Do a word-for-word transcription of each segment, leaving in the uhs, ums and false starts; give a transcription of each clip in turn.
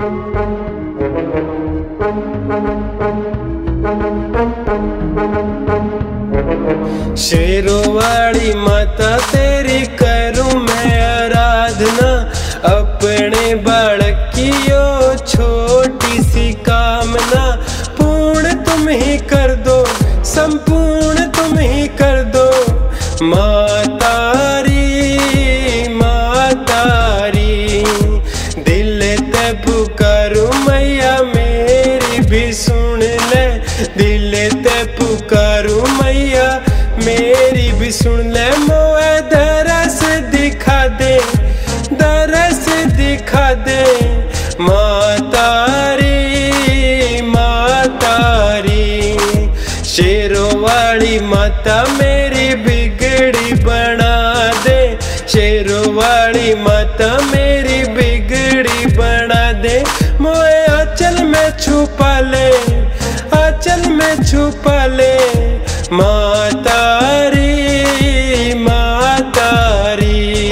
शेरों वाली माता तेरी करूं मैं आराधना, अपने बालक की ओ छोटी सी कामना पूर्ण तुम ही कर दो, संपूर्ण तुम ही कर दो। माता री माता री, दिल ते पुकारूं मैया मेरी भी सुन ले, दिल ते पुकारूं मैया मेरी भी सुन ले। मोए दरस दिखा दे, दरस दिखा दे। माता री माता री, शेरों वाली माता मेरी बिगड़ी बना दे, शेरों वाली माता मेरी बिगड़ी बना दे। मोए आंचल में छुपा ले, आंचल में छुपा ले। माता री माता री,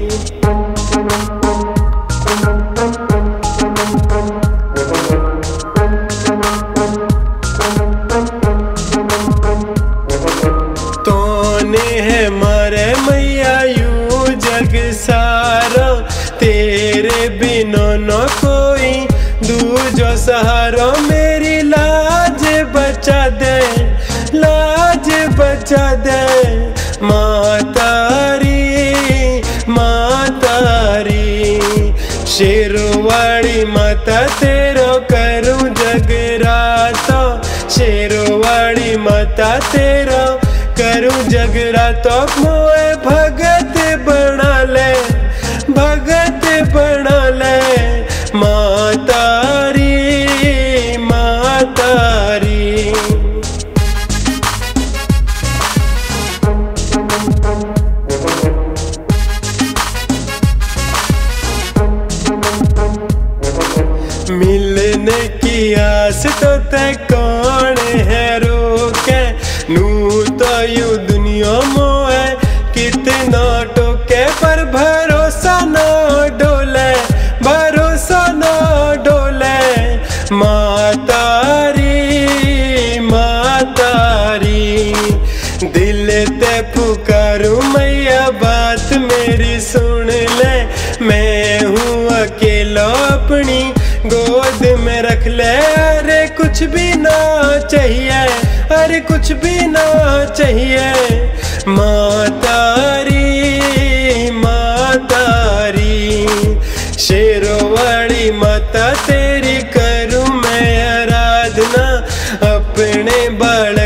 तूने है मारे मैया यूं जग सारा, तेरे बिना न कोई दूजो सहारा। मेरी लाज बचा दे, लाज बचा दे। माता री माता री, शेरों वाली माता तेरो करूं जगराता, शेरों वाली माता तेरो करूं जगराता। मोए भगत बना ले, भगत बना ले। माता री माता री, मिलने की आस तो ते कौन है रोके, नू तो यू दुनिया मोए कितना टोके। पर भरोसा ना डोले, भरोसा ना डोले। माता री माता री, दिल ते पुकारूं मैया बात मेरी सुन ले। मैं हूँ अकेला अपनी गोद में रख ले, अरे कुछ भी ना चाहिए, अरे कुछ भी ना चाहिए। माता री माता री, शेरों वाली माता तेरी करूं मैं आराधना, अपने बाल